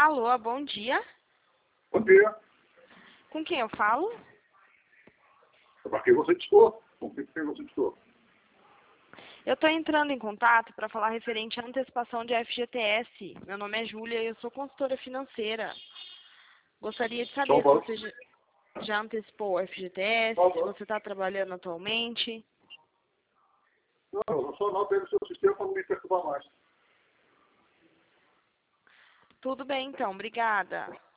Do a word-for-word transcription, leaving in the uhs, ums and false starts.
Alô, bom dia. Bom dia. Com quem eu falo? Para quem você distor? Com quem você distor? Eu estou entrando em contato para falar referente à antecipação de F G T S. Meu nome é Júlia e eu sou consultora financeira. Gostaria de Só um saber se pouco. você já, já antecipou o F G T S, Só um se pouco. você está trabalhando atualmente. Não, eu só não tenho o seu sistema para não me perturbar mais. Tudo bem, então. Obrigada.